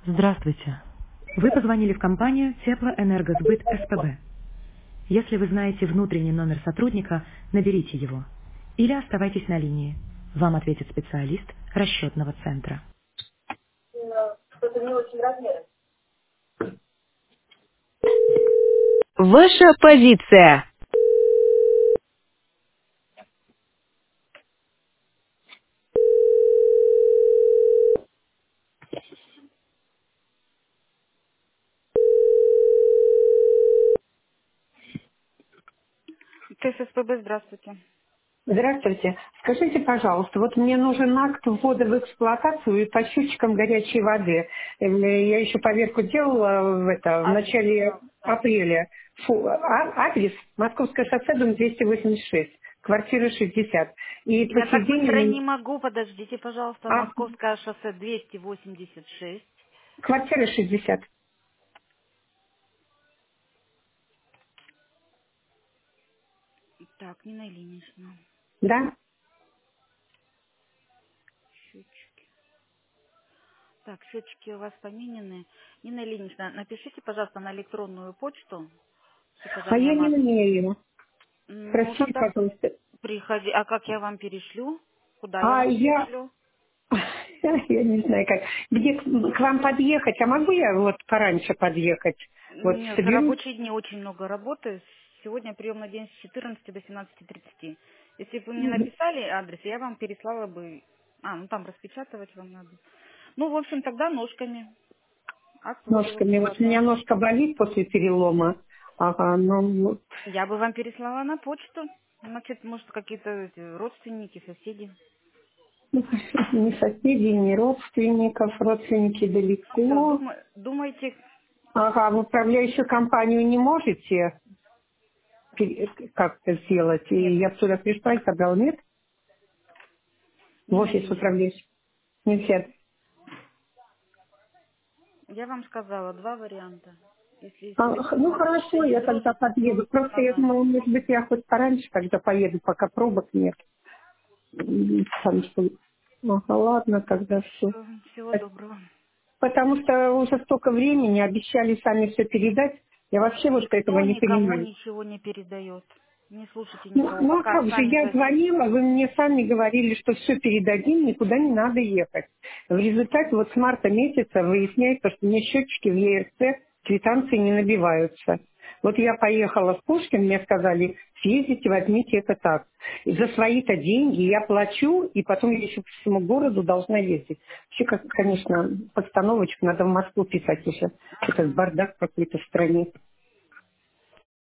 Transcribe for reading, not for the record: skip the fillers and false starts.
Здравствуйте. Вы позвонили в компанию Теплоэнергосбыт СПБ. Если вы знаете внутренний номер сотрудника, наберите его. Или оставайтесь на линии. Вам ответит специалист расчетного центра. Что-то не очень размеры. Ваша позиция. ТССПБ, здравствуйте. Здравствуйте. Скажите, пожалуйста, вот мне нужен акт ввода в эксплуатацию и по счетчикам горячей воды. Я еще поверку делала в Адрес, начале пожалуйста. апреля. Адрес Московское шоссе, дом 286, квартира 60. И по Я сей так день быстро не могу. Подождите, пожалуйста. а, Московское шоссе 286. квартира 60. Так, Нина Ильинична. Да? Счетчики. Так, счетчики у вас поменены. Нина Ильинична, напишите, пожалуйста, на электронную почту с А я указанием не адреса. умею. Ну, Простите, тогда пожалуйста. приходи. А как я вам перешлю? Куда я А вам я перешлю? Я не знаю как. Где к вам подъехать? А могу я вот пораньше подъехать? Вот Нет, в соберусь. рабочие дни очень много работы. Сегодня приемный день с 14 до 17:30. Если бы вы мне написали адрес, я вам переслала бы... ну там распечатывать вам надо. Ну, в общем, тогда ножками. Акт ввода в Ножками. Вот у меня эксплуатацию. ножка болит после перелома. Ага, ну вот. Я бы вам переслала на почту. Значит, может, какие-то родственники, соседи. Ну, ни соседей, ни родственников. Родственники Все, далеко. думайте. Ага, в управляющую компанию не можете как-то сделать? Нет, И я сюда пришла и сказала, нет, в Нина офис Ильинична, управляющий. Нельзя. я вам сказала два варианта. Если Ну телефон хорошо, я идет, тогда подъеду. можете Просто я сказать. думала, может быть, я хоть пораньше тогда поеду, пока пробок нет. Потому что, ага, ладно, тогда все. Всего доброго. Потому что уже столько времени обещали сами все передать. Я вообще вот этого Никто не никому понимаю. ничего не передает. Не слушайте никого, Ну, а пока как же, сами я зайдете. звонила, вы мне сами говорили, что все передадим, никуда не надо ехать. В результате вот с марта месяца выясняется, что мне счетчики в ЕРЦ квитанции не набиваются. Вот я поехала в Пушкин, мне сказали, съездите, возьмите это так. И за свои-то деньги я плачу, и потом я еще по всему городу должна ездить. Вообще, как, конечно, постановочку надо в Москву писать еще. Этот Ага. бардак какой-то в стране.